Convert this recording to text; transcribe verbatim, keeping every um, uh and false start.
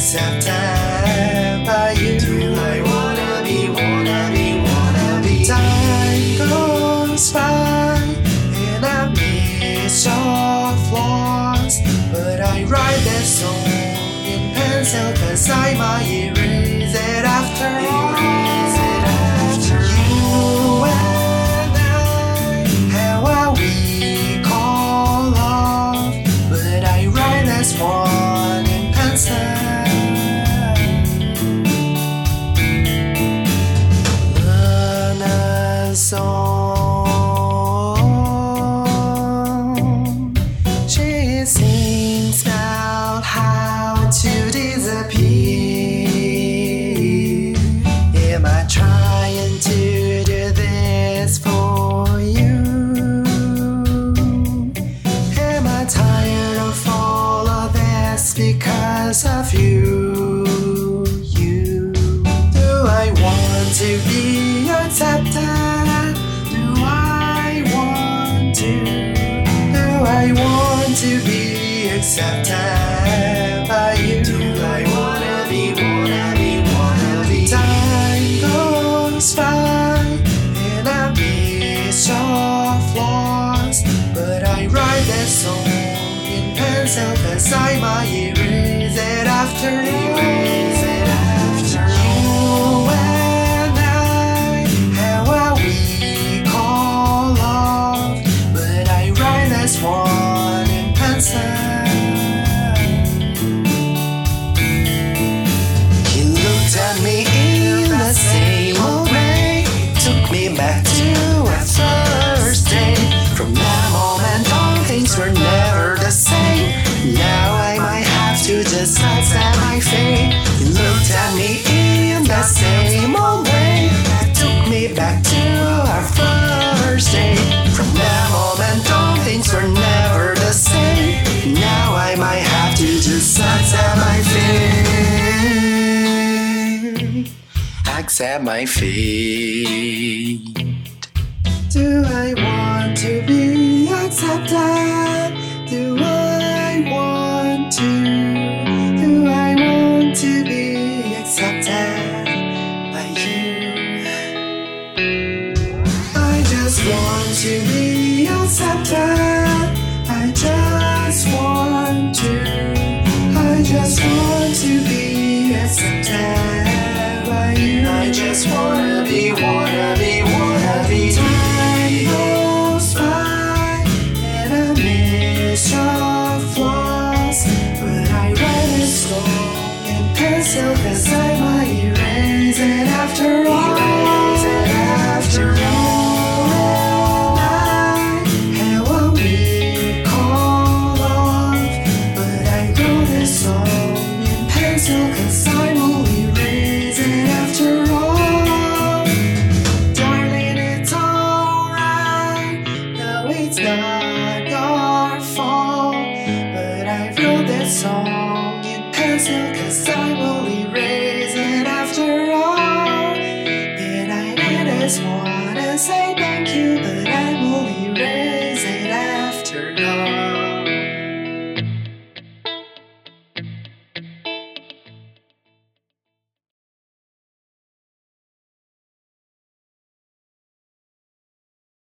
accepted by you. Do I wanna be, wanna be, wanna be? Time goes by and I miss your flaws, but I write that song in pencil cause I might erase it after all. Erase it after You all. and I have what we call love, but I write this one in pencil. Learn a song. She sings about how to disappear. Am I trying to do this for you? Am I tired of all of this because of you? You. Do I want to be accepted? Do I want to? Do I want to be accepted by you? Do I wanna be, wanna be, wanna be? Time goes by and I miss your flaws, but I write that song in pencil cause I might erase it after Erase it after you all. and I have what we call love, but I write this one in pencil. He looked at me in the same old way, took me back to our first day. From that moment on, things were never the same. Now I might have to just accept my fate. He looked at me in the same old way, took me back to our first day. From that moment on, things were never the same. Now I might have to just accept my fate. Accept my fate. Do I want to be accepted? Do I want to? Do I want to be accepted by you? I just want to be accepted. I just want to. I just want to be accepted by you. I just wanna be, wanna